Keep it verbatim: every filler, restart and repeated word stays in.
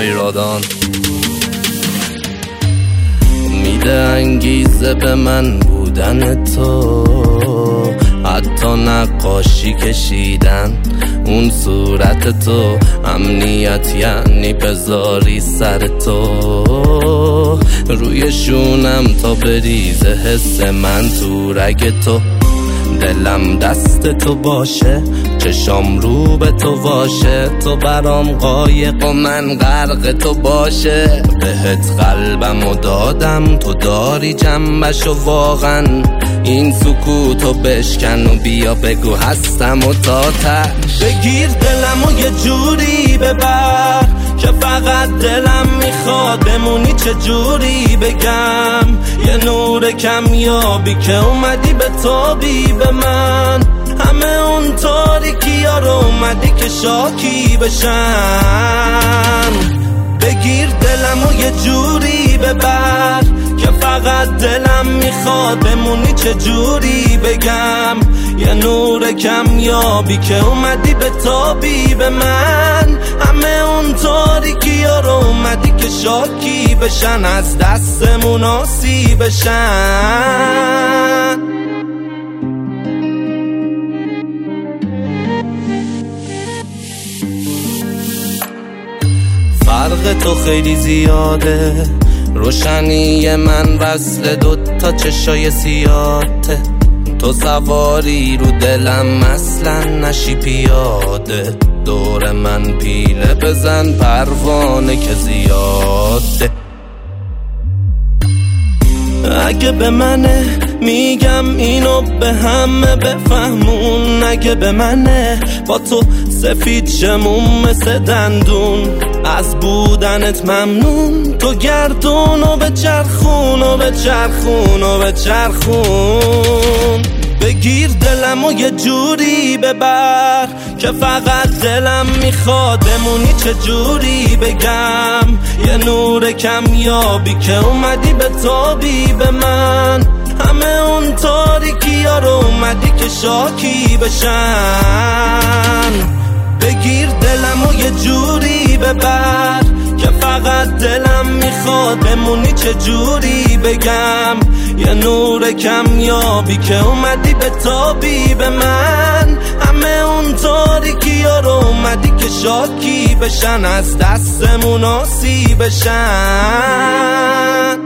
ایرادان میده انگیزه به من بودن تو، حتی نقاشی کشیدن اون صورت تو. امنیت یعنی بذاری سر تو روی شونم تا بریزه حس من تو رگ تو. دلم دست تو باشه، چشام رو به تو باشه، تو برام قایق و من غرق تو باشه. بهت قلبمو دادم، تو داری جنبشو واقعا. این سکوتو بشکن و بیا بگو هستم و تا تش. بگیر دلمو یه جوری ببر که فقط دلم میخواد بمونی. چه جوری بگم یه نور کمیابی که اومدی به تابی به من. همه اون تاریکی ها رو اومدی که شاکی بشن. بگیر دلمو یه جوری ببر که فقط دلم میخواد بمونی. چه جوری بگم یه نور کمیابی که اومدی به تابی به من. همه اون تاریکی ها رو اومدی که شاکی بشن، از دستمون آسی بشن. فرق تو خیلی زیاده، روشنی من وصل دوتا چشای سیاته. تو سواری رو دلم اصلا نشی پیاده. دور من پیله بزن پروانه که زیاده. اگه به منه میگم اینو به همه بفهمون. اگه به منه با تو سفید شمون مثل دندون. از بودنت ممنون، تو گردون و به چرخون و به چرخون و به چرخون. بگیر دلمو یه جوری ببر که فقط دلم میخواد بمونی. چه جوری بگم یه نور کمیابی که اومدی به تابی به من. همه اون تاریکی ها رو اومدی که شاکی بشن. بگیر دلمو یه جوری ببر که فقط دلم میخواد بمونی. چه جوری بگم یه نور کمیابی که اومدی به تابی به من. همه اون تاریکی ها رو اومدی که شاکی بشن، از دستمون آسی بشن.